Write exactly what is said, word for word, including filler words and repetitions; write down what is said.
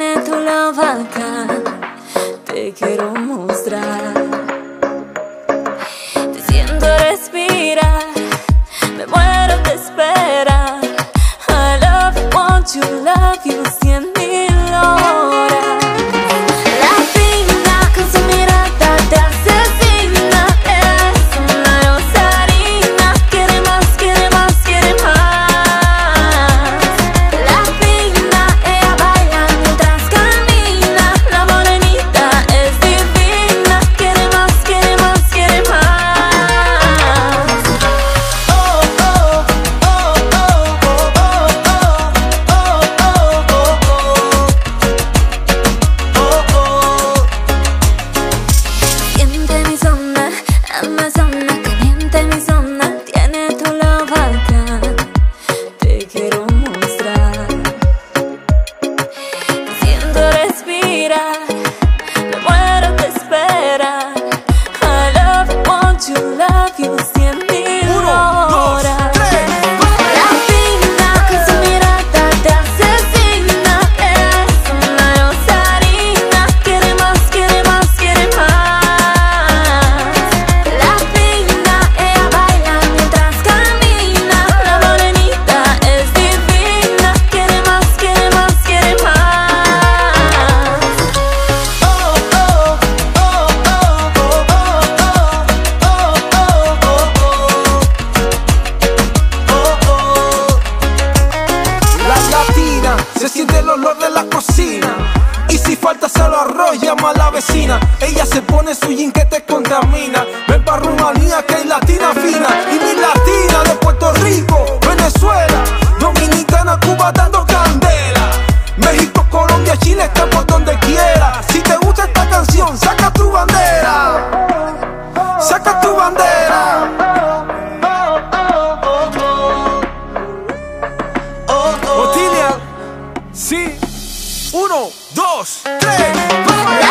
tiene tu love acá, te quiero mostrar. Te siento respirar, me muero de esperar. I love you, want you, love you, cien mil horas. Latina, con su mirada te asesina. Es una rosarina, quiere más, quiere más, quiere más. Latina, ella baila mientras camina. La morenita es divina, quiere más, quiere más, quiere más. Oh, oh, oh, oh, oh, oh, oh, oh, oh, oh, oh. Siente mi zona, amazona, caliente mi zona. Tiene tu love acá, te quiero mostrar. Te siento respirar, me muero de esperar. I love you, want you, love you, cien mil Uno, dos, horas. tres, Latina, con su mirada te asesina. Es una rosarina, quiere más, quiere más, quiere más. Latina, ella baila mientras camina. La morenita es divina, quiere más, quiere más, quiere más. oh, oh, oh, oh, oh, oh, oh, oh. Las latinas, se siente el olor de la cocina. Y si falta solo arroz, llama a la vecina. Ella se pone su jean que te contamina. Ven pa' Rumanía que hay latina fina. Y mi latina de Puerto Rico, Venezuela, Dominicana, Cuba dando candela. México, Colombia, Chile, está por donde quiera. Si te gusta esta canción, saca tu bandera. Saca tu bandera. Otilia, sí. Uno, dos, tres, vamos.